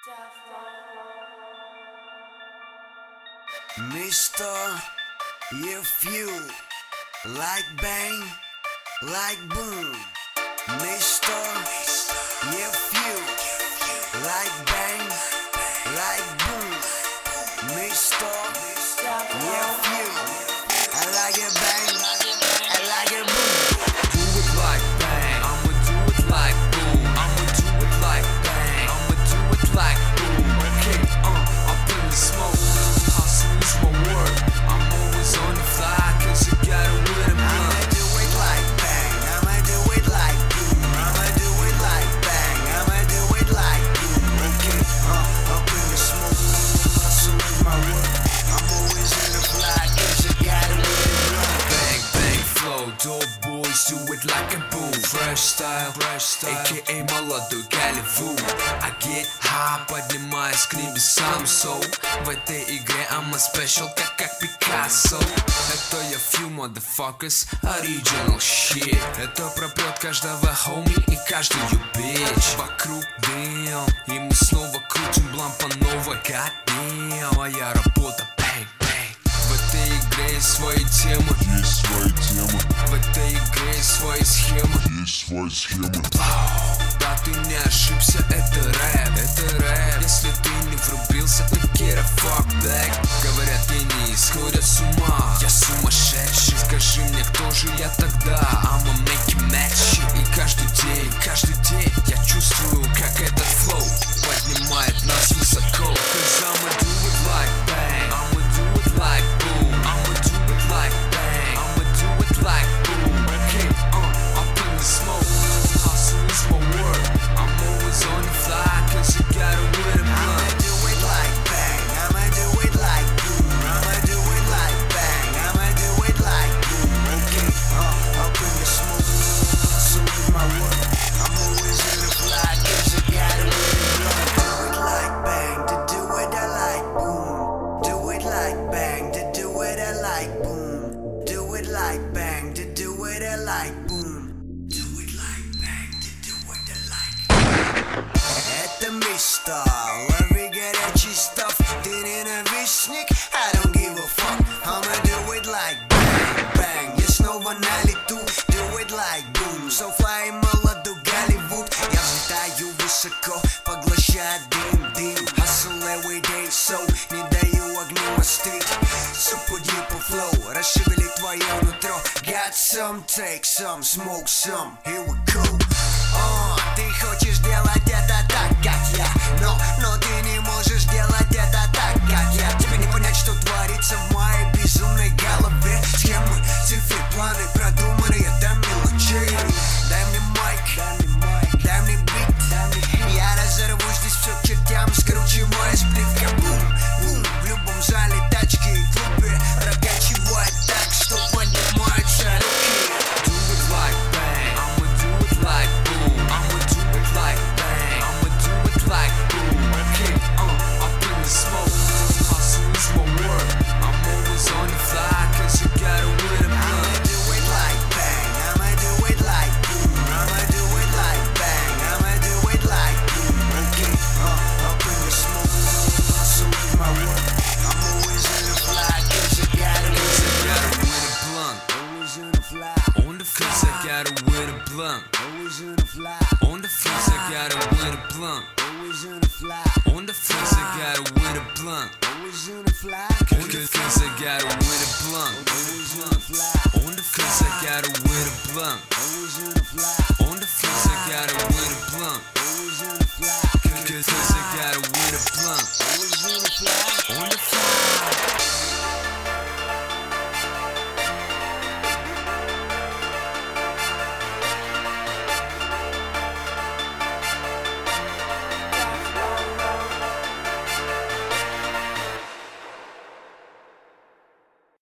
Mister, if you like bang, like boom. Mister, if you like bang, like boom. Mister, if you I like it bang, I like it boom. Do it like bang, I'ma do it like boom. I'ma do it like bang, I'ma do it like boom. Okay, up in the smoke, hustle is my work. I'm always on the fly, cause you gotta with a I'ma blunt. do it like bang, I'ma do it like boom. I'ma do it like bang, I'ma do it like boom. Okay, up in the smoke, hustle is my work. I'm always in the fly, cause you gotta with a blunt. Bang, bang, flow, dope boys do it like a boom. Fresh style, aka молодой Голливуд. I get high, поднимаюсь к небесам, so в этой игре I'm a special, как Пикассо. Это я few motherfuckers, original shit. Это пропьет каждого homie и каждую bitch. Вокруг дым, и мы снова крутим блант по новой. God damn, моя работа, bang, bang. В этой игре есть свои темы, в этой игре есть свои схемы. Да ты не ошибся, это рэп. Если ты не врубился, то get a fuck back. Говорят, гении сходят с ума, я сумасшедший. Скажи мне, кто же я тогда? I'ma make you mad shit. И каждый день я чувствую, как этот флоу поднимает нас высоко. Cause I'ma do it like bang, I'ma do it like boom. I'ma do it like bang, I'ma do it like boom. Okay, up in the smoke, hustle is my work. I'm always on the fly, cause you gotta with a I'ma blunt. do it like bang, I'ma do it like boom. I'ma do it like bang, I'ma do it like boom. Okay, up in the smoke, hustle is my work. I'm always in the fly, cause you gotta with a blunt. Do it like bang, to do it I like boom. Do it like bang, to do it I like boom. Do it like bang, to do it I like boom. Do it like bang, to do it I like. Это мистер, лови горячий stuff. Ты ненавистник, I don't give a fuck. I'ma do it like bang, bang. Я снова на лету, do it like boom. So fly, молодой Голливуд. Я взлетаю высоко, поглощая дым. Hustle every day, so не даю огню остыть. Super deep flow, расшевели твое нутро. Got some, take some, smoke some. Here we go. Ты хочешь делать это так, как я, но ты не можешь делать это так, как я. Тебе не понять, что творится в моей безумной голове. Схемы, цифры, планы продуманные до мелочей. Дай мне майк, дай мне бит. Я разорву здесь все к чертям, скручивая сплит, как бум, бум. В любом зале, тачке и клубе прокачивает так, что поднимаются руки. Do it like bang, I'ma do it like boom. I'ma do it like bang, I'ma do it like boom. Okay, up in the smoke, hustle is my work. I'm always on the fly, cause you gotta with a I'ma blunt. do it like bang, I'ma do it like boom. I'ma do it like bang, I'ma do it like boom. Okay, up in the smoke, hustle is my work. I'm always in the fly, cause you gotta Cause I with gotta with a blunt. always in the fly, On the fence, I gotta with a blunt. always in the fly, On the fence, I gotta with a blunt. always in the fly, On the fence, I gotta with a blunt. always in the fly. On the fence, I gotta with a blunt.